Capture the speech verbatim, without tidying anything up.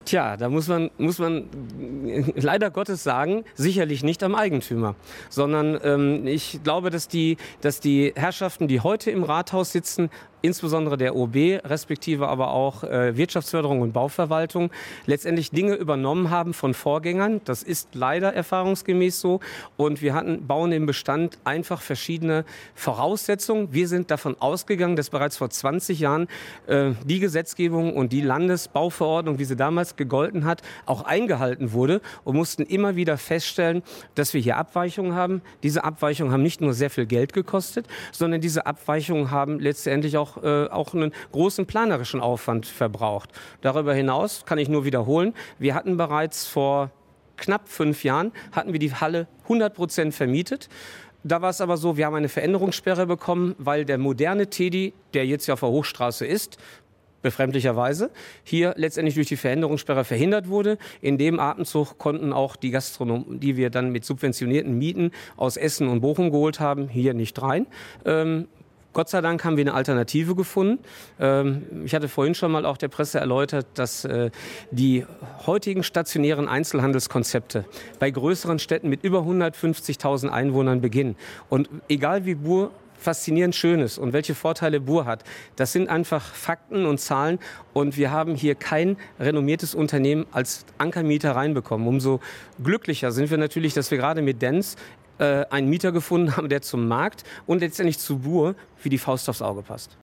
Tja, da muss man, muss man leider Gottes sagen, sicherlich nicht am Eigentümer, sondern ähm, ich glaube, dass die, dass die Herrschaften, die heute im Rathaus sitzen, insbesondere der O B, respektive aber auch äh, Wirtschaftsförderung und Bauverwaltung, letztendlich Dinge übernommen haben von Vorgängern. Das ist leider erfahrungsgemäß so. Und wir hatten, bauen im Bestand einfach verschiedene Voraussetzungen. Wir sind davon ausgegangen, dass bereits vor zwanzig Jahren äh, die Gesetzgebung und die Landesbauverordnung, wie sie damals gegolten hat, auch eingehalten wurde und mussten immer wieder feststellen, dass wir hier Abweichungen haben. Diese Abweichungen haben nicht nur sehr viel Geld gekostet, sondern diese Abweichungen haben letztendlich auch auch einen großen planerischen Aufwand verbraucht. Darüber hinaus kann ich nur wiederholen, wir hatten bereits vor knapp fünf Jahren, hatten wir die Halle hundert Prozent vermietet. Da war es aber so, wir haben eine Veränderungssperre bekommen, weil der moderne Tedi, der jetzt ja auf der Hochstraße ist, befremdlicherweise, hier letztendlich durch die Veränderungssperre verhindert wurde. In dem Atemzug konnten auch die Gastronomen, die wir dann mit subventionierten Mieten aus Essen und Bochum geholt haben, hier nicht rein. Ähm, Gott sei Dank haben wir eine Alternative gefunden. Ich hatte vorhin schon mal auch der Presse erläutert, dass die heutigen stationären Einzelhandelskonzepte bei größeren Städten mit über hundertfünfzigtausend Einwohnern beginnen. Und egal wie Bur faszinierend schön ist und welche Vorteile Bur hat, das sind einfach Fakten und Zahlen. Und wir haben hier kein renommiertes Unternehmen als Ankermieter reinbekommen. Umso glücklicher sind wir natürlich, dass wir gerade mit Dens einen Mieter gefunden haben, der zum Markt und letztendlich zu Bur wie die Faust aufs Auge passt.